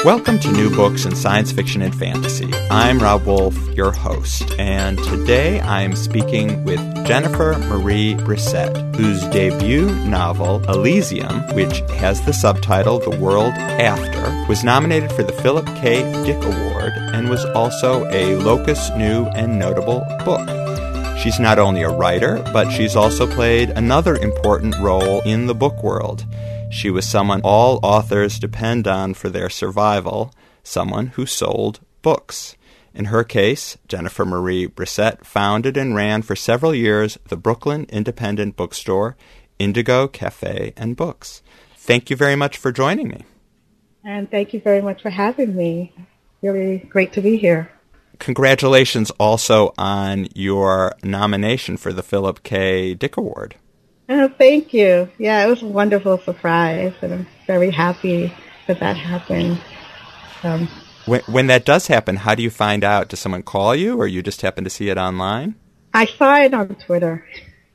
Welcome to New Books in Science Fiction and Fantasy. I'm Rob Wolf, your host, and today I'm speaking with Jennifer Marie Brisset, whose debut novel, Elysium, which has the subtitle The World After, was nominated for the Philip K. Dick Award and was also a Locus New and Notable book. She's not only a writer, but she's also played another important role in the book world. She was someone all authors depend on for their survival, someone who sold books. In her case, Jennifer Marie Brisset founded and ran for several years the Brooklyn independent bookstore, Indigo Cafe and Books. Thank you very much for joining me. And thank you very much for having me. Really great to be here. Congratulations also on your nomination for the Philip K. Dick Award. Oh, thank you. Yeah, it was a wonderful surprise, and I'm very happy that happened. When that does happen, how do you find out? Does someone call you, or you just happen to see it online? I saw it on Twitter.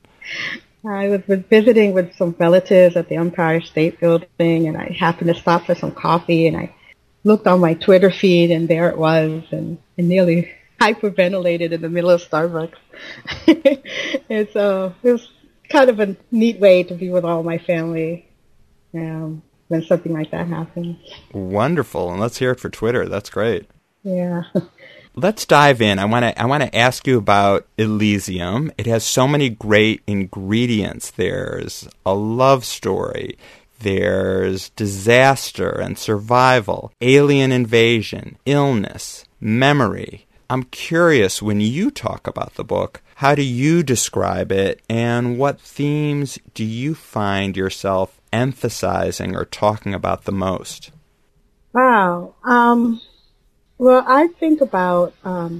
I was visiting with some relatives at the Empire State Building, and I happened to stop for some coffee, and I looked on my Twitter feed, and there it was, and nearly hyperventilated in the middle of Starbucks. And so it was kind of a neat way to be with all my family when something like that happens. Wonderful. And let's hear it for Twitter. That's great. Yeah. Let's dive in. I want to ask you about Elysium. It has so many great ingredients. There's a love story. There's disaster and survival, alien invasion, illness, memory. I'm curious, when you talk about the book, how do you describe it, and what themes do you find yourself emphasizing or talking about the most? Wow. Well, I think about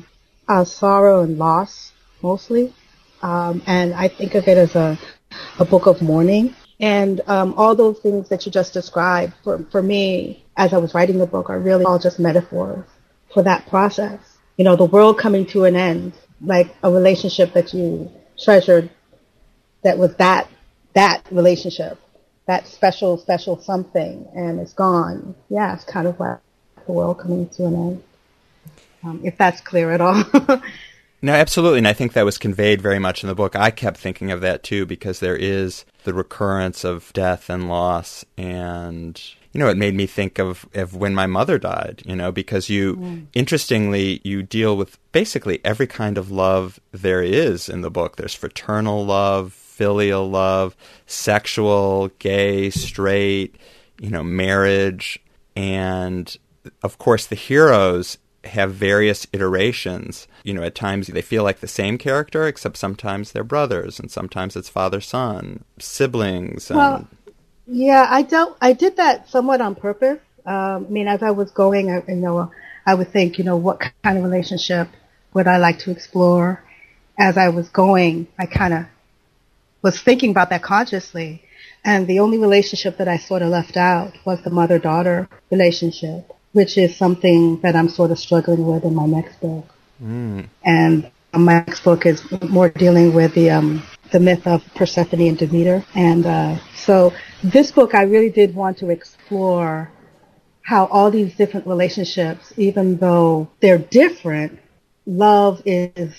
sorrow and loss mostly, and I think of it as a book of mourning. And all those things that you just described, for me, as I was writing the book, are really all just metaphors for that process. You know, the world coming to an end, like a relationship that you treasured, that was that relationship, that special something, and it's gone. Yeah, it's kind of like the world coming to an end, if that's clear at all. No, absolutely, and I think that was conveyed very much in the book. I kept thinking of that, too, because there is the recurrence of death and loss, and it made me think of when my mother died, because interestingly, you deal with basically every kind of love there is in the book. There's fraternal love, filial love, sexual, gay, straight, marriage. And, of course, the heroes have various iterations. At times they feel like the same character, except sometimes they're brothers, and sometimes it's father-son, siblings. Well, yeah, I did that somewhat on purpose. As I was going, I would think, what kind of relationship would I like to explore? As I was going, I kind of was thinking about that consciously. And the only relationship that I sort of left out was the mother-daughter relationship, which is something that I'm sort of struggling with in my next book. And my next book is more dealing with the myth of Persephone and Demeter. And so this book, I really did want to explore how all these different relationships, even though they're different, love is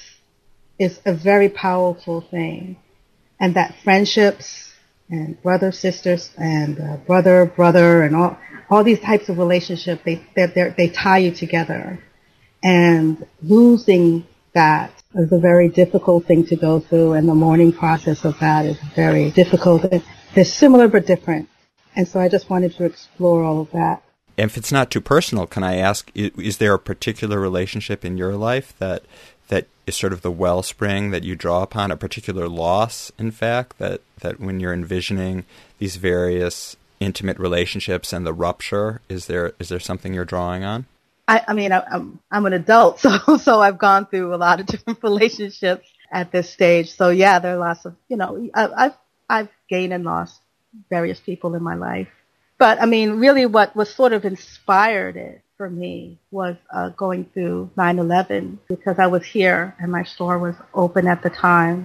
a very powerful thing. And that friendships and brother, sisters, and brother, and all these types of relationships, they tie you together. And losing that is a very difficult thing to go through, and the mourning process of that is very difficult. They're similar but different. And so I just wanted to explore all of that. If it's not too personal, can I ask, is there a particular relationship in your life that is sort of the wellspring that you draw upon, a particular loss, in fact, that when you're envisioning these various intimate relationships and the rupture, is there something you're drawing on? I'm an adult, so I've gone through a lot of different relationships at this stage. So yeah, there are lots of, I've gained and lost various people in my life. But really what was sort of inspired it for me was going through 9/11, because I was here and my store was open at the time.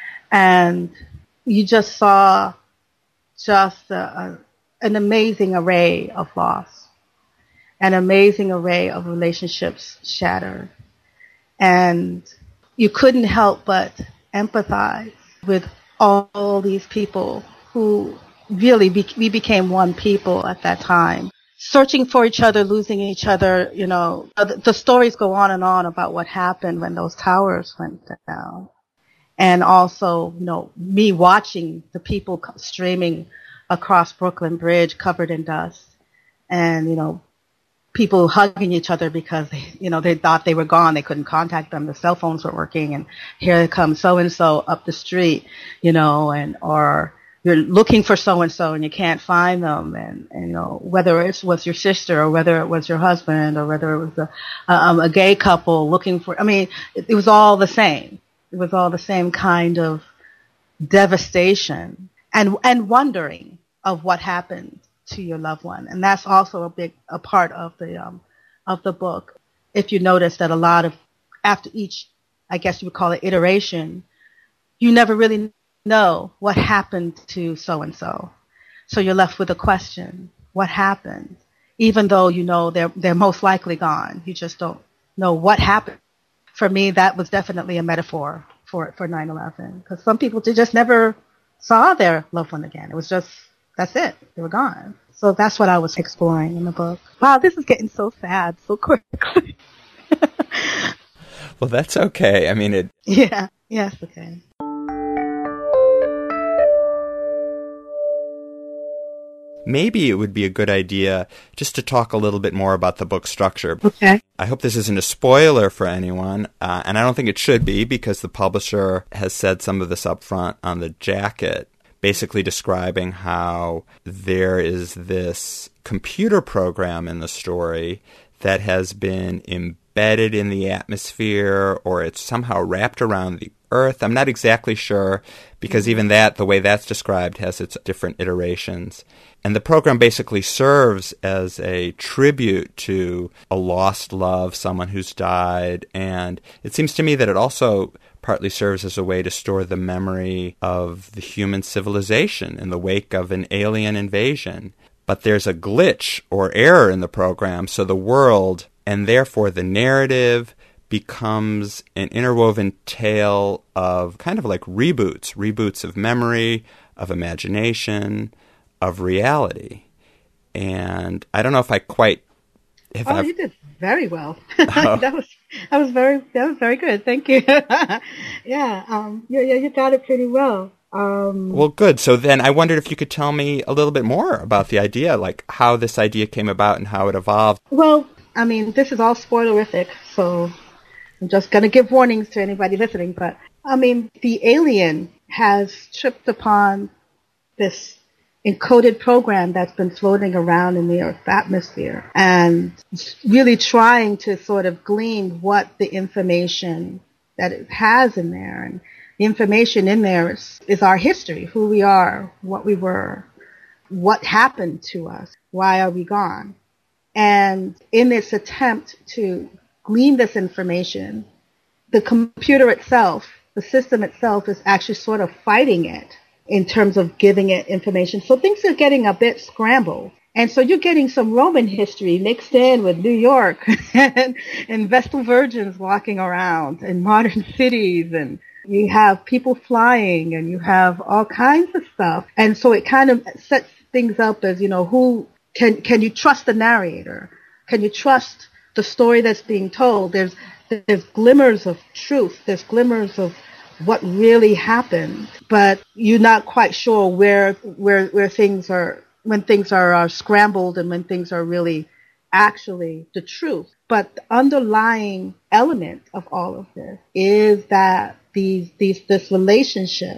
And you just saw an amazing array of loss. an amazing array of relationships shattered. And you couldn't help but empathize with all these people who really we became one people at that time, searching for each other, losing each other. The stories go on and on about what happened when those towers went down. And also, me watching the people streaming across Brooklyn Bridge covered in dust, and, people hugging each other because, they thought they were gone. They couldn't contact them. The cell phones weren't working. And here comes so-and-so up the street, or you're looking for so-and-so and you can't find them. And whether it was your sister or whether it was your husband or whether it was a gay couple looking for, it was all the same. It was all the same kind of devastation and wondering of what happened to your loved one. And that's also a part of the book. If you notice that a lot of, after each, I guess you would call it iteration, you never really know what happened to so-and-so. So you're left with a question, what happened? Even though they're most likely gone. You just don't know what happened. For me, that was definitely a metaphor for 9/11, because some people just never saw their loved one again. It was just, that's it. They were gone. So that's what I was exploring in the book. Wow, this is getting so sad so quickly. Well, that's okay. Yeah, yes, okay. Maybe it would be a good idea just to talk a little bit more about the book structure. Okay. I hope this isn't a spoiler for anyone, and I don't think it should be, because the publisher has said some of this up front on the jacket, basically describing how there is this computer program in the story that has been embedded in the atmosphere, or it's somehow wrapped around the Earth. I'm not exactly sure, because even that, the way that's described, has its different iterations. And the program basically serves as a tribute to a lost love, someone who's died. And it seems to me that it also partly serves as a way to store the memory of the human civilization in the wake of an alien invasion. But there's a glitch or error in the program, so the world, and therefore the narrative, becomes an interwoven tale of kind of like reboots of memory, of imagination, of reality. And I don't know if I quite have. You did very well. That was very good. Thank you. Yeah, you got it pretty well. Well, good. So then I wondered if you could tell me a little bit more about the idea, like how this idea came about and how it evolved. Well, this is all spoilerific, so I'm just going to give warnings to anybody listening. But, the alien has tripped upon this encoded program that's been floating around in the Earth's atmosphere and really trying to sort of glean what the information that it has in there. And the information in there is our history, who we are, what we were, what happened to us, why are we gone. And in this attempt to glean this information, the computer itself, the system itself, is actually sort of fighting it in terms of giving it information. So things are getting a bit scrambled. And so you're getting some Roman history mixed in with New York and Vestal Virgins walking around in modern cities, and you have people flying, and you have all kinds of stuff. And so it kind of sets things up as, who can you trust the narrator? Can you trust the story that's being told? There's glimmers of truth. There's glimmers of what really happened, but you're not quite sure where things are, when things are scrambled and when things are really actually the truth. But the underlying element of all of this is that this relationship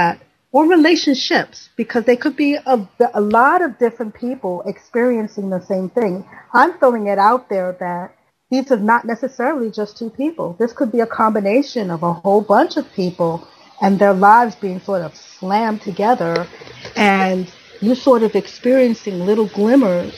or relationships, because they could be a lot of different people experiencing the same thing. I'm throwing it out there that these are not necessarily just two people. This could be a combination of a whole bunch of people and their lives being sort of slammed together, and you sort of experiencing little glimmers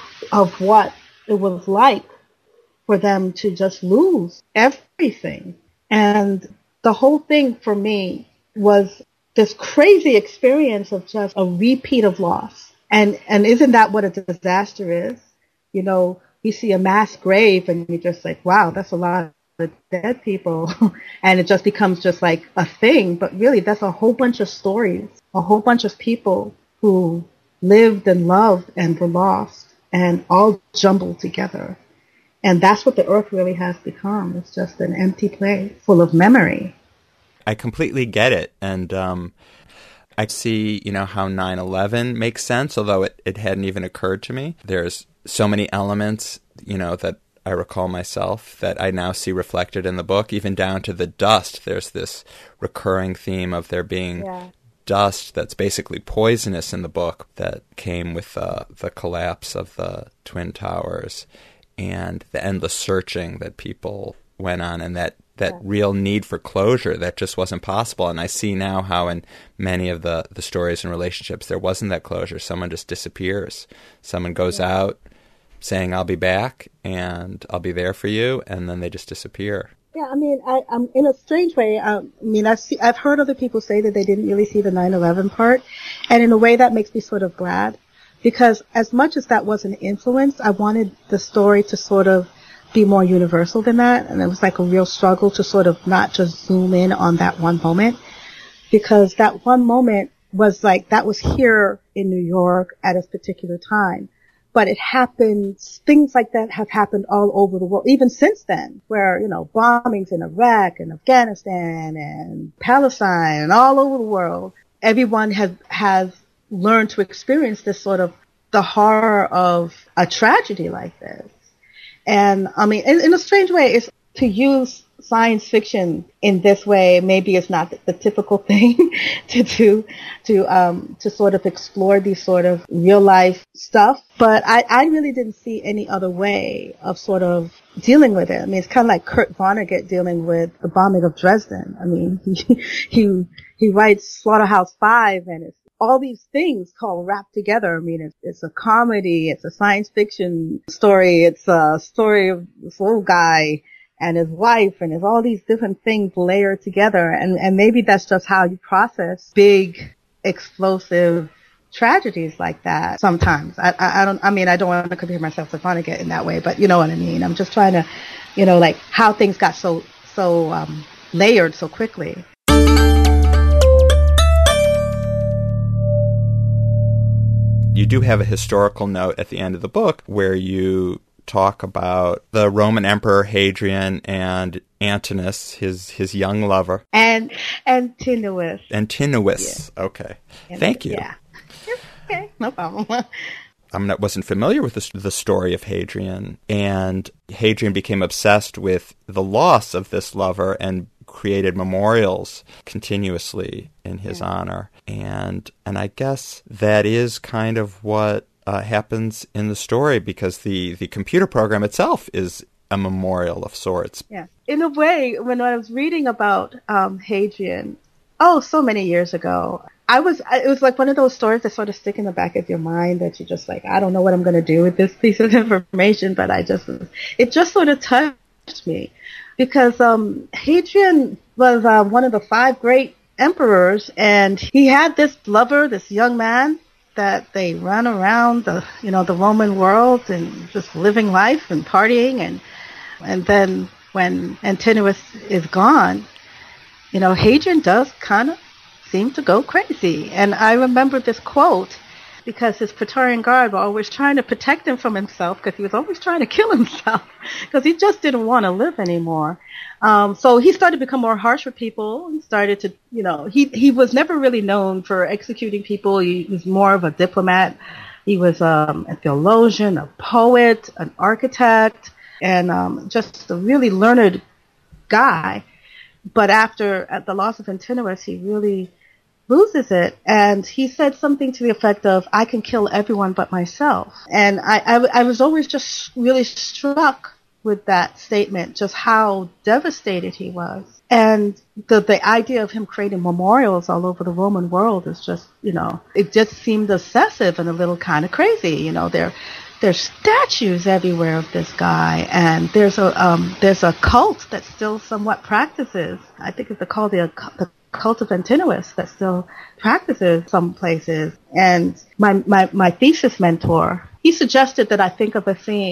of what it was like for them to just lose everything. And the whole thing for me was this crazy experience of just a repeat of loss. And isn't that what a disaster is? you see a mass grave and you're just like, wow, that's a lot of dead people. And it just becomes just like a thing. But really, that's a whole bunch of stories, a whole bunch of people who lived and loved and were lost and all jumbled together. And that's what the earth really has become. It's just an empty place full of memory. I completely get it. And I see, how 9/11 makes sense, although it hadn't even occurred to me. There's so many elements, that I recall myself that I now see reflected in the book, even down to the dust. There's this recurring theme of there being dust that's basically poisonous in the book that came with the collapse of the Twin Towers and the endless searching that people went on, and that real need for closure that just wasn't possible. And I see now how in many of the stories and relationships there wasn't that closure. Someone just disappears. Someone goes out saying, I'll be back and I'll be there for you, and then they just disappear. Yeah, I mean, I'm in a strange way. I've heard other people say that they didn't really see the 9/11 part, and in a way that makes me sort of glad, because as much as that was an influence, I wanted the story to sort of be more universal than that, and it was like a real struggle to sort of not just zoom in on that one moment, because that one moment was like, that was here in New York at a particular time. But it happens, things like that have happened all over the world, even since then, where, bombings in Iraq and Afghanistan and Palestine and all over the world, everyone has learned to experience this sort of the horror of a tragedy like this. And I mean, in a strange way, it's to use science fiction in this way. Maybe it's not the typical thing to do, to sort of explore these sort of real life stuff. But I really didn't see any other way of sort of dealing with it. I mean, it's kind of like Kurt Vonnegut dealing with the bombing of Dresden. I mean, he writes Slaughterhouse-Five, and it's all these things all wrapped together. I mean, it's a comedy, it's a science fiction story, it's a story of this old guy and his wife, and there's all these different things layered together. And maybe that's just how you process big, explosive tragedies like that sometimes. I don't want to compare myself to Vonnegut in that way, but you know what I mean. I'm just trying to, like how things got so layered so quickly. You do have a historical note at the end of the book where you talk about the Roman Emperor Hadrian and Antinous, his young lover. And Antinous. Antinous. Yeah. Okay. Thank you. Yeah. Okay, no problem. I wasn't familiar with the story of Hadrian, and Hadrian became obsessed with the loss of this lover and created memorials continuously in his honor. And I guess that is kind of what happens in the story, because the computer program itself is a memorial of sorts. Yeah. In a way, when I was reading about Hadrian, so many years ago, it was like one of those stories that sort of stick in the back of your mind that you're just like, I don't know what I'm going to do with this piece of information, but it just sort of touched me, because Hadrian was one of the 5 great emperors, and he had this lover, this young man, that they ran around the Roman world and just living life and partying, and then when Antinous is gone, Hadrian does kind of seem to go crazy. And I remember this quote, because his Praetorian Guard were always trying to protect him from himself, because he was always trying to kill himself, because he just didn't want to live anymore. So he started to become more harsh with people, and started to, he was never really known for executing people. He was more of a diplomat. He was a theologian, a poet, an architect, and just a really learned guy. But at the loss of Antinous, he really loses it, and he said something to the effect of, I can kill everyone but myself. And I was always just really struck with that statement, just how devastated he was. And the idea of him creating memorials all over the Roman world is just, it just seemed excessive and a little kind of crazy. There's statues everywhere of this guy, and there's a cult that still somewhat practices. I think it's called the cult of Antinous that still practices some places. And my thesis mentor, he suggested that I think of a theme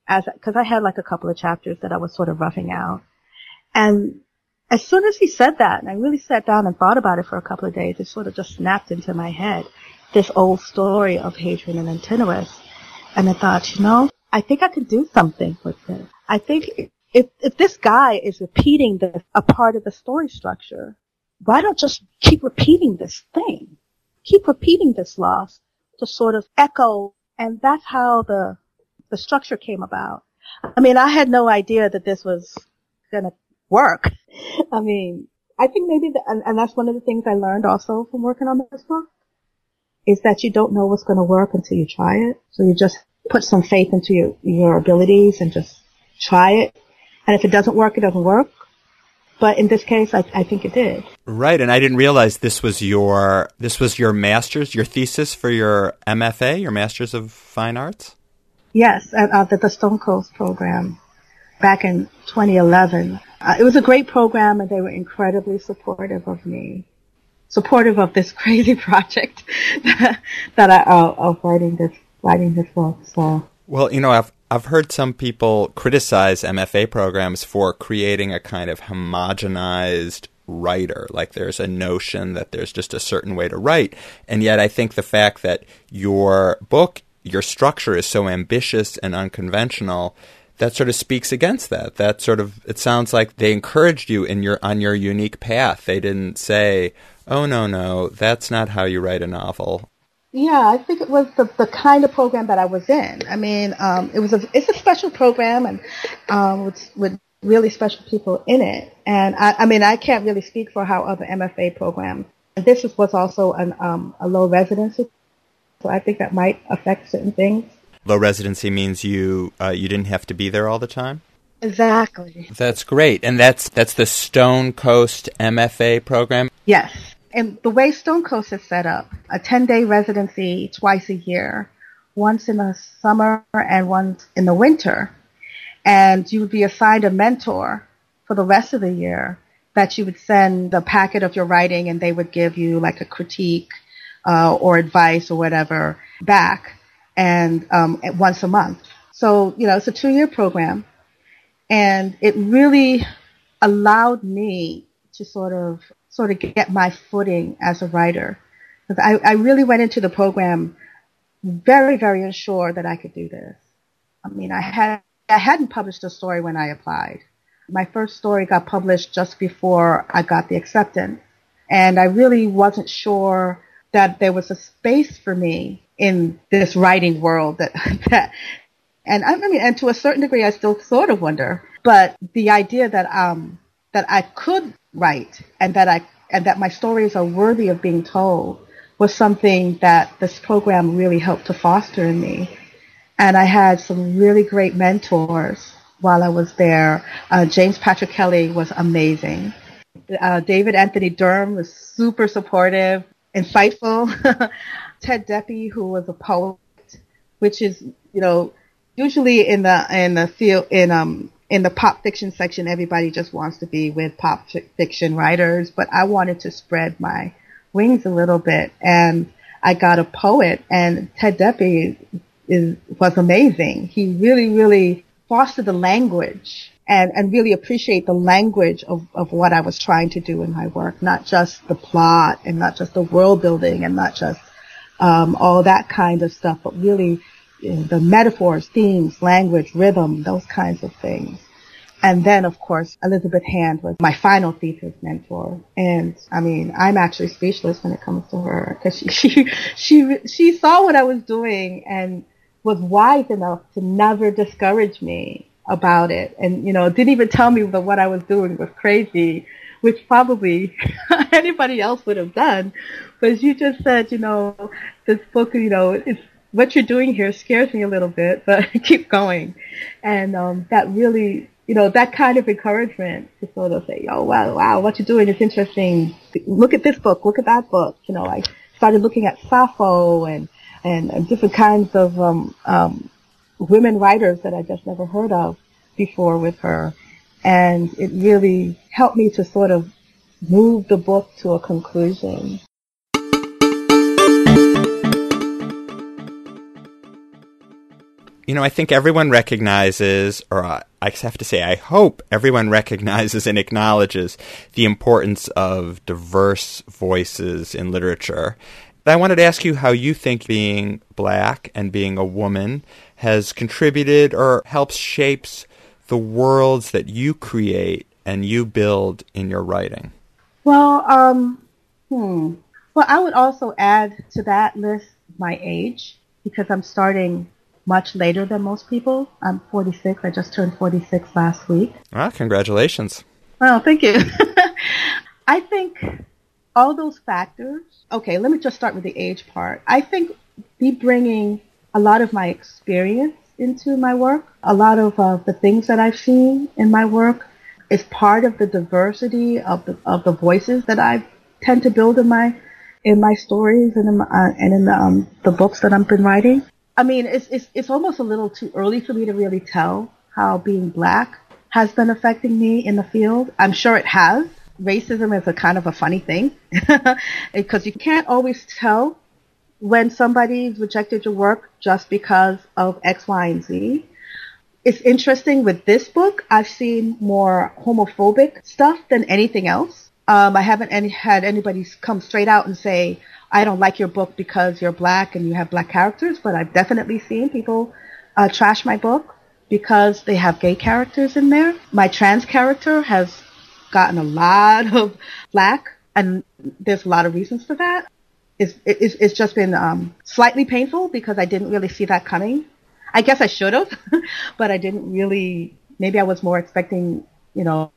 because I had like a couple of chapters that I was sort of roughing out. And as soon as he said that, and I really sat down and thought about it for a couple of days, it sort of just snapped into my head, this old story of Hadrian and Antinous. And I thought, I think I could do something with this. I think if this guy is repeating a part of the story structure, why don't just keep repeating this thing? Keep repeating this loss to sort of echo, and that's how the structure came about. I mean, I had no idea that this was gonna work. I mean, I think maybe and that's one of the things I learned also from working on this book, is that you don't know what's gonna work until you try it. So you just put some faith into your abilities and just try it. And if it doesn't work, it doesn't work. But in this case, I think it did. Right, and I didn't realize this was your master's, your thesis for your MFA, your Master's of Fine Arts? Yes, at the Stone Coast program back in 2011. It was a great program, and they were incredibly supportive of me, supportive of this crazy project of writing this book. So. Well, I've heard some people criticize MFA programs for creating a kind of homogenized writer. Like there's a notion that there's just a certain way to write. And yet I think the fact that your book, your structure is so ambitious and unconventional, that sort of speaks against that. That sort of, it sounds like they encouraged you on your unique path. They didn't say, oh, no, that's not how you write a novel. Yeah, I think it was the kind of program that I was in. I mean, it's a special program, and with really special people in it. And I mean, I can't really speak for how other MFA programs. And this was also a low residency, so I think that might affect certain things. Low residency means you didn't have to be there all the time? Exactly. That's great, and that's the Stone Coast MFA program. Yes. And the way Stone Coast is set up, a 10-day residency twice a year, once in the summer and once in the winter. And you would be assigned a mentor for the rest of the year that you would send the packet of your writing, and they would give you like a critique or advice or whatever back, and once a month. So, it's a 2-year program. And it really allowed me to sort of get my footing as a writer. Because I really went into the program very, very unsure that I could do this. I mean, I hadn't published a story when I applied. My first story got published just before I got the acceptance. And I really wasn't sure that there was a space for me in this writing world and to a certain degree, I still sort of wonder. But the idea that I could write and that my stories are worthy of being told was something that this program really helped to foster in me. And I had some really great mentors while I was there. James Patrick Kelly was amazing. David Anthony Durham was super supportive, insightful. Ted Deppy, who was a poet, which is, usually in the field, in the pop fiction section, everybody just wants to be with pop fiction writers, but I wanted to spread my wings a little bit, and I got a poet, and Ted Deppy was amazing. He really, really fostered the language and really appreciate the language of what I was trying to do in my work, not just the plot and not just the world building and not just all that kind of stuff, but really the metaphors, themes, language, rhythm, those kinds of things. And then, of course, Elizabeth Hand was my final thesis mentor. And, I mean, I'm actually speechless when it comes to her, because she saw what I was doing and was wise enough to never discourage me about it. And, didn't even tell me that what I was doing was crazy, which probably anybody else would have done. But you just said, this book, it's, what you're doing here scares me a little bit, but keep going. And that really, that kind of encouragement to sort of say, oh, wow, what you're doing is interesting. Look at this book, look at that book. I started looking at Sappho and different kinds of women writers that I just never heard of before with her. And it really helped me to sort of move the book to a conclusion. I think everyone recognizes, or I have to say, I hope everyone recognizes and acknowledges the importance of diverse voices in literature. I wanted to ask you how you think being Black and being a woman has contributed or helps shapes the worlds that you create and you build in your writing. Well, Well, I would also add to that list my age, because I'm starting much later than most people. I'm 46. I just turned 46 last week. Ah, congratulations. Oh, thank you. I think all those factors. Okay, let me just start with the age part. I think me bringing a lot of my experience into my work, a lot of the things that I've seen in my work, is part of the diversity of the voices that I tend to build in my stories and in the books that I've been writing. I mean, it's almost a little too early for me to really tell how being Black has been affecting me in the field. I'm sure it has. Racism is a kind of a funny thing because you can't always tell when somebody's rejected your work just because of X, Y, and Z. It's interesting with this book, I've seen more homophobic stuff than anything else. I haven't had anybody come straight out and say, I don't like your book because you're Black and you have Black characters, but I've definitely seen people trash my book because they have gay characters in there. My trans character has gotten a lot of flack, and there's a lot of reasons for that. It's just been slightly painful because I didn't really see that coming. I guess I should have, but I didn't really. Maybe I was more expecting, more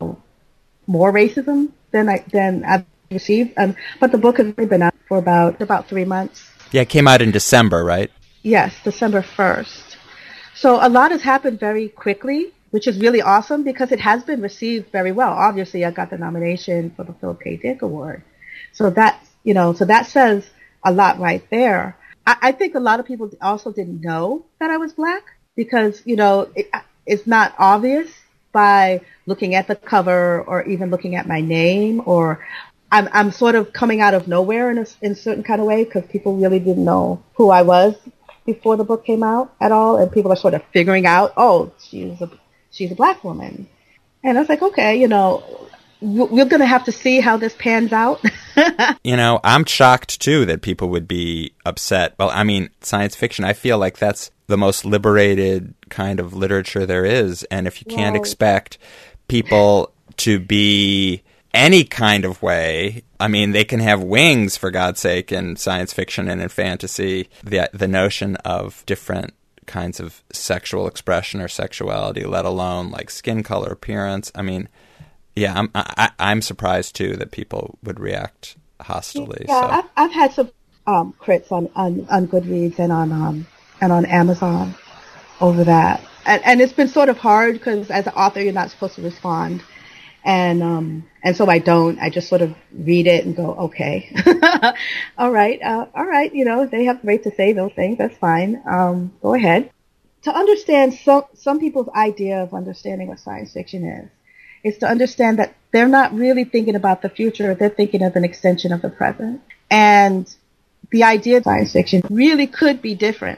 racism than I've received. But the book has only been out for about 3 months. Yeah, it came out in December, right? Yes, December 1st. So a lot has happened very quickly, which is really awesome because it has been received very well. Obviously, I got the nomination for the Philip K. Dick Award. So that says a lot right there. I think a lot of people also didn't know that I was Black because, it's not obvious by looking at the cover or even looking at my name, or I'm sort of coming out of nowhere in a certain kind of way because people really didn't know who I was before the book came out at all. And people are sort of figuring out, oh, she's a Black woman. And I was like, okay, we're going to have to see how this pans out. I'm shocked, too, that people would be upset. Well, I mean, science fiction, I feel like that's the most liberated kind of literature there is. And if you can't expect people to be any kind of way, I mean, they can have wings, for God's sake, in science fiction and in fantasy. The notion of different kinds of sexual expression or sexuality, let alone like skin color, appearance. I mean, yeah, I'm surprised too that people would react hostilely. Yeah, so. I've had some crits on Goodreads and on Amazon over that, and it's been sort of hard because as an author you're not supposed to respond, and so I don't. I just sort of read it and go, okay, all right. They have the right to say those things. That's fine. Go ahead. To understand some people's idea of understanding what science fiction is to understand that they're not really thinking about the future. They're thinking of an extension of the present. And the idea of science fiction really could be different,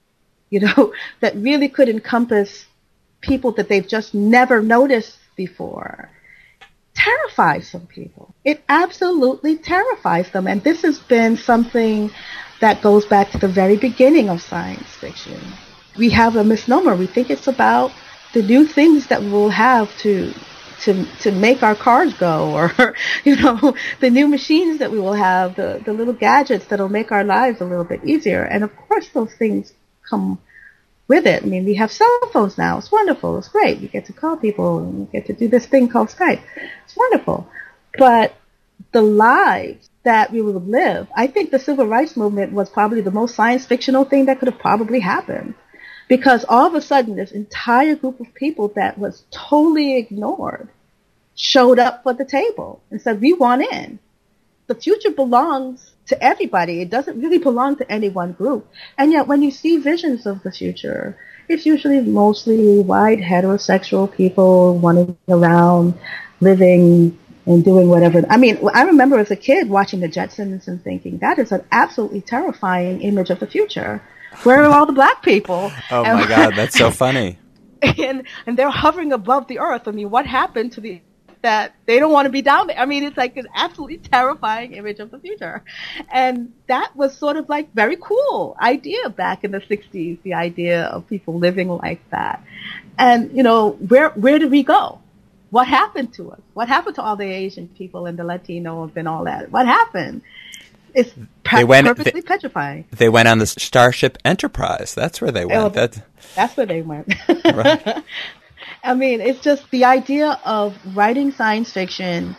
that really could encompass people that they've just never noticed before. Terrifies some people. It absolutely terrifies them. And this has been something that goes back to the very beginning of science fiction. We have a misnomer. We think it's about the new things that we'll have to make our cars go, or, the new machines that we will have, the little gadgets that'll make our lives a little bit easier. And of course those things come with it. I mean, we have cell phones now. It's wonderful. It's great. You get to call people and you get to do this thing called Skype. It's wonderful. But the lives that we would live, I think the civil rights movement was probably the most science fictional thing that could have probably happened. Because all of a sudden, this entire group of people that was totally ignored showed up for the table and said, we want in. The future belongs to everybody. It doesn't really belong to any one group. And yet, when you see visions of the future, it's usually mostly white, heterosexual people running around, living and doing whatever. I mean, I remember as a kid watching the Jetsons and thinking, that is an absolutely terrifying image of the future. Where are all the black people? Oh my God, that's so funny. And they're hovering above the earth. I mean, what happened to the that they don't want to be down there? I mean, it's like an absolutely terrifying image of the future. And that was sort of like very cool idea back in the 60s, the idea of people living like that. And, you know, where did we go? What happened to us? What happened to all the Asian people and the Latinos and all that? What happened? It's perfectly petrifying. They went on the Starship Enterprise. That's where they went. That's where they went. Right. I mean, it's just the idea of writing science fiction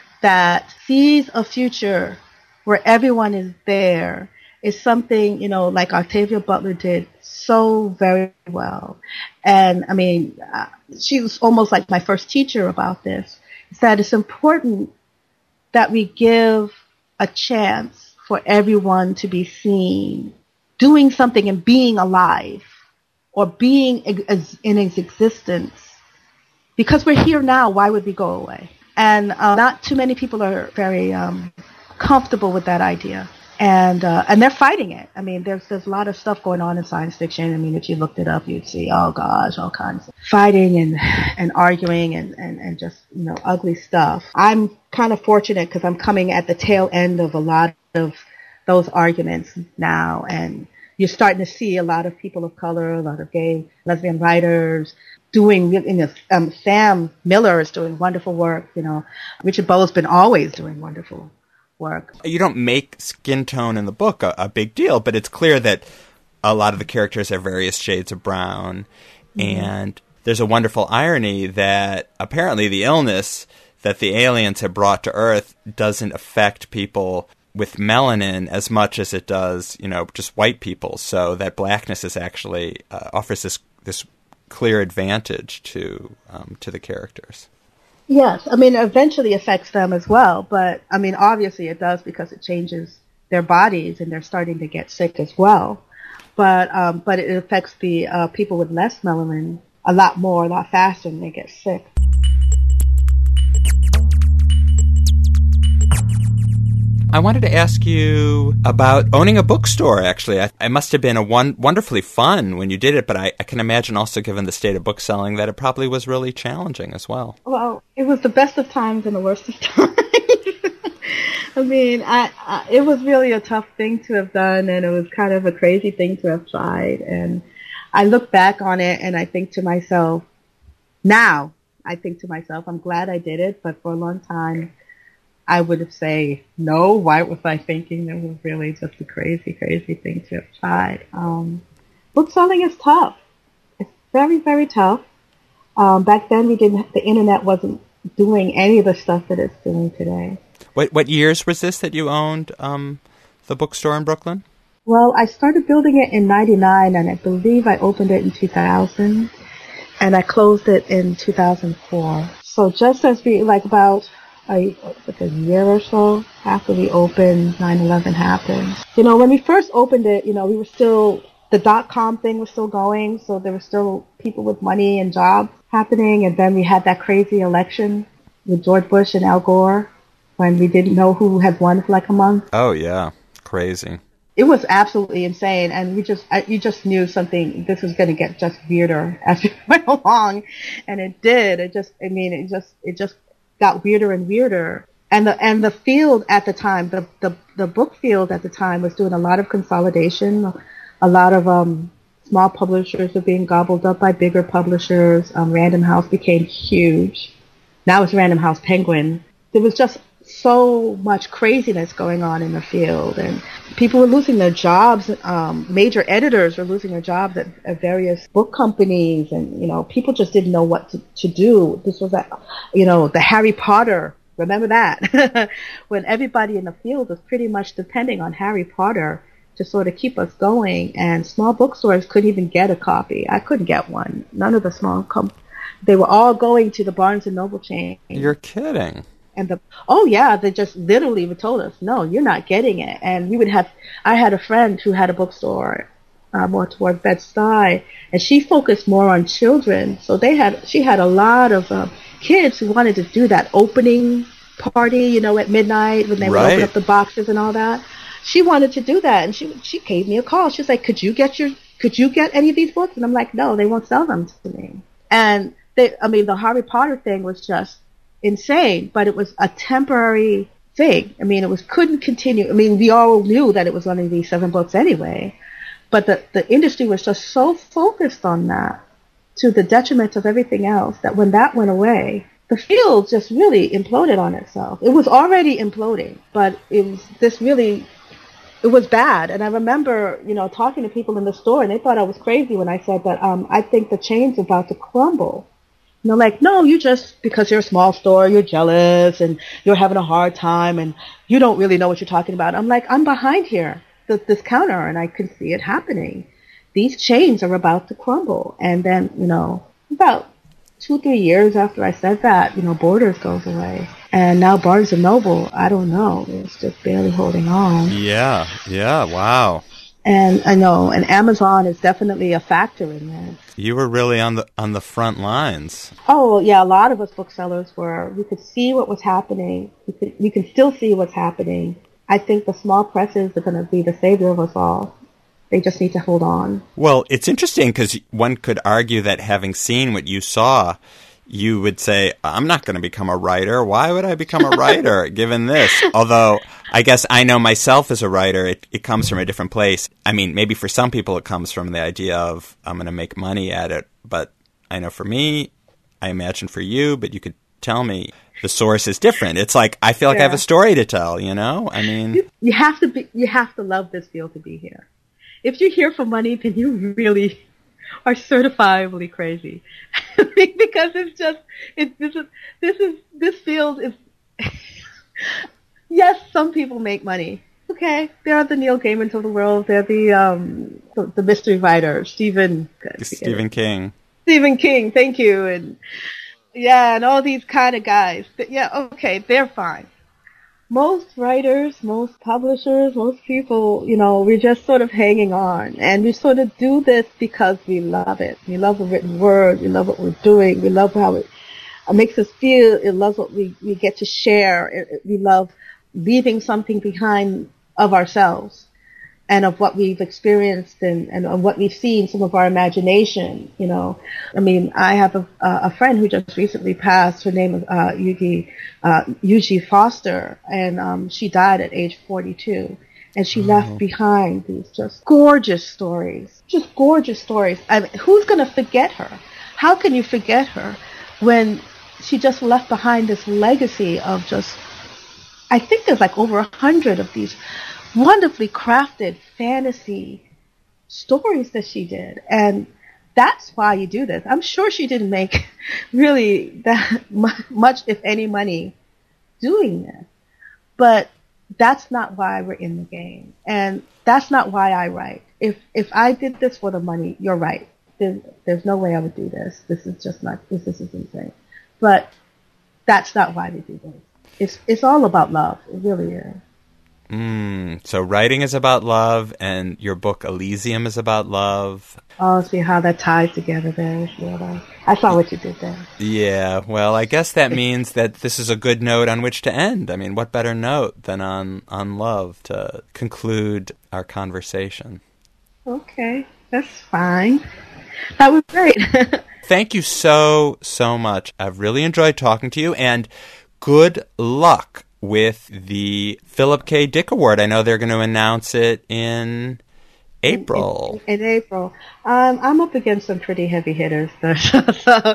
that sees a future where everyone is there is something, you know, like Octavia Butler did so very well. And I mean, she was almost like my first teacher about this. Is that it's important that we give a chance for everyone to be seen doing something and being alive or being in its existence. Because we're here now, why would we go away? And not too many people are very comfortable with that idea. And they're fighting it. I mean, there's a lot of stuff going on in science fiction. I mean, if you looked it up, you'd see, oh gosh, all kinds of fighting and arguing and just, you know, ugly stuff. I'm kind of fortunate because I'm coming at the tail end of a lot of those arguments now. And you're starting to see a lot of people of color, a lot of gay, lesbian writers doing, you know, Sam Miller is doing wonderful work. You know, Richard Bowe's been always doing wonderful work. You don't make skin tone in the book a big deal, but it's clear that a lot of the characters have various shades of brown. Mm-hmm. And there's a wonderful irony that apparently the illness that the aliens have brought to Earth doesn't affect people with melanin as much as it does, you know, just white people. So that blackness is actually offers this clear advantage to the characters. Yes, I mean, eventually affects them as well, but I mean, obviously it does because it changes their bodies and they're starting to get sick as well. But it affects the people with less melanin a lot faster, and they get sick. I wanted to ask you about owning a bookstore, actually. It must have been wonderfully fun when you did it, but I can imagine also, given the state of book selling, that it probably was really challenging as well. Well, it was the best of times and the worst of times. I mean, it was really a tough thing to have done, and it was kind of a crazy thing to have tried. And I look back on it, and I think to myself, I'm glad I did it, but for a long time, I would have said, no, why was I thinking it was really just a crazy, crazy thing to have tried? Book selling is tough. It's very, very tough. Back then, the internet wasn't doing any of the stuff that it's doing today. What years was this that you owned the bookstore in Brooklyn? Well, I started building it in 99, and I believe I opened it in 2000, and I closed it in 2004. So just as about a year or so after we opened, 9/11 happened. You know, when we first opened it, you know, we were still, the .com thing was still going, so there were still people with money and jobs happening, and then we had that crazy election with George Bush and Al Gore when we didn't know who had won for like a month. Oh, yeah. Crazy. It was absolutely insane, and you just knew this was going to get just weirder as we went along, and it did. It just got weirder and weirder. And the field at the time, the book field at the time was doing a lot of consolidation. A lot of small publishers were being gobbled up by bigger publishers. Random House became huge. Now it's Random House Penguin. There was just so much craziness going on in the field, and people were losing their jobs. Major editors were losing their jobs at various book companies, and, you know, people just didn't know what to do. This was the Harry Potter. Remember that? When everybody in the field was pretty much depending on Harry Potter to sort of keep us going, and small bookstores couldn't even get a copy. I couldn't get one. None of the small they were all going to the Barnes and Noble chain. You're kidding. And they just literally told us, no, you're not getting it. And I had a friend who had a bookstore more toward Bed-Stuy, and she focused more on children. So she had a lot of kids who wanted to do that opening party, you know, at midnight when they would open up the boxes and all that. she wanted to do that, and she gave me a call. She's like, could you get any of these books? And I'm like, no, they won't sell them to me. And the Harry Potter thing was just insane, but it was a temporary thing. I mean, couldn't continue. I mean, we all knew that it was going to be 7 books anyway, but the industry was just so focused on that to the detriment of everything else that when that went away, the field just really imploded on itself. It was already imploding, but it was bad. And I remember, talking to people in the store, and they thought I was crazy when I said that I think the chain's about to crumble. And they're like, no, you just, because you're a small store, you're jealous and you're having a hard time and you don't really know what you're talking about. I'm like, I'm behind here, this counter, and I can see it happening. These chains are about to crumble. And then, about 2-3 years after I said that, Borders goes away. And now Barnes & Noble, I don't know, it's just barely holding on. Yeah, wow. And I know, and Amazon is definitely a factor in this. You were really on the front lines. Oh, yeah, a lot of us booksellers were. We could see what was happening. We can still see what's happening. I think the small presses are going to be the savior of us all. They just need to hold on. Well, it's interesting because one could argue that having seen what you saw, you would say, I'm not going to become a writer. Why would I become a writer given this? Although I guess I know myself as a writer, it comes from a different place. I mean, maybe for some people it comes from the idea of I'm going to make money at it. But I know for me, I imagine for you, but you could tell me the source is different. It's like, I feel like I have a story to tell, I mean, you have to love this field to be here. If you're here for money, then you really are certifiably crazy. Because this field is, yes, some people make money. Okay, there are the Neil Gaimans of the world. They're the mystery writer, Stephen King. Stephen King, thank you. And and all these kind of guys. Yeah, okay, they're fine. Most writers, most publishers, most people, we're just sort of hanging on. And we sort of do this because we love it. We love the written word. We love what we're doing. We love how it makes us feel. It loves what we get to share. We love leaving something behind of ourselves and of what we've experienced and what we've seen, some of our imagination, I mean, I have a friend who just recently passed. Her name is Yuji Foster, and she died at age 42. And she left behind these just gorgeous stories. I mean, who's going to forget her? How can you forget her when she just left behind this legacy of just, I think there's like over 100 of these wonderfully crafted fantasy stories that she did. And that's why you do this. I'm sure she didn't make really that much, if any, money doing this. But that's not why we're in the game. And that's not why I write. If I did this for the money, you're right. There's no way I would do this. This is insane. But that's not why we do this. It's all about love. It really is. So writing is about love, and your book Elysium is about love. Oh, see how that ties together there. I saw what you did there. Yeah, well, I guess that means that this is a good note on which to end. I mean, what better note than on love to conclude our conversation? Okay, that's fine. That was great. Thank you so much. I've really enjoyed talking to you, and good luck with the Philip K. Dick Award. I know they're going to announce it in April. In April. I'm up against some pretty heavy hitters, so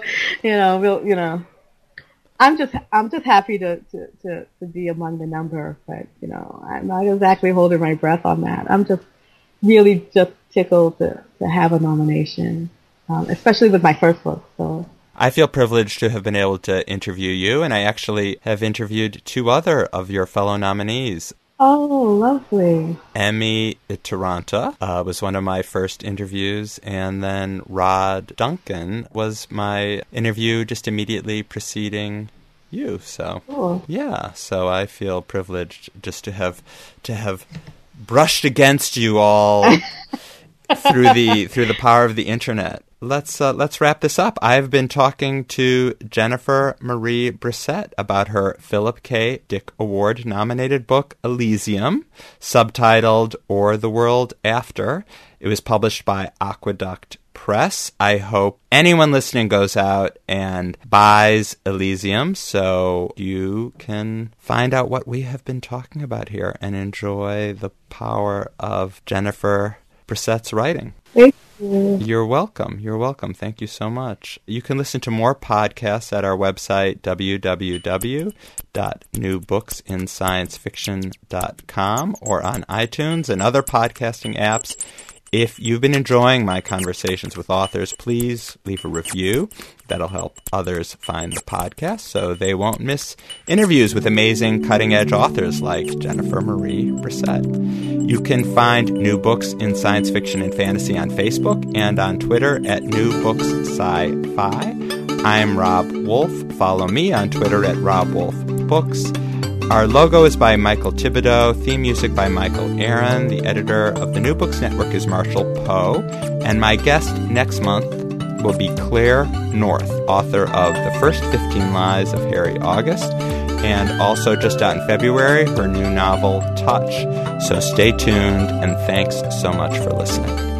I'm just happy to be among the number, but I'm not exactly holding my breath on that. I'm just really just tickled to have a nomination, especially with my first book. So I feel privileged to have been able to interview you, and I actually have interviewed 2 other of your fellow nominees. Oh, lovely. Emmy Taranto was one of my first interviews, and then Rod Duncan was my interview just immediately preceding you. So, cool. Yeah, so I feel privileged just to have brushed against you all through the power of the internet. Let's wrap this up. I've been talking to Jennifer Marie Brisset about her Philip K. Dick Award-nominated book, Elysium, subtitled Or the World After. It was published by Aqueduct Press. I hope anyone listening goes out and buys Elysium so you can find out what we have been talking about here and enjoy the power of Jennifer Brisset's writing. Thank you. You're welcome. You're welcome. Thank you so much. You can listen to more podcasts at our website, www.newbooksinScienceFiction.com, or on iTunes and other podcasting apps. If you've been enjoying my conversations with authors, please leave a review. That'll help others find the podcast so they won't miss interviews with amazing cutting-edge authors like Jennifer Marie Brisset. You can find New Books in Science Fiction and Fantasy on Facebook and on Twitter at New Books Sci-Fi. I'm Rob Wolf. Follow me on Twitter at Rob Wolf Books. Our logo is by Michael Thibodeau, theme music by Michael Aaron. The editor of the New Books Network is Marshall Poe. And my guest next month will be Claire North, author of The First 15 Lies of Harry August, and also just out in February, her new novel, Touch. So stay tuned, and thanks so much for listening.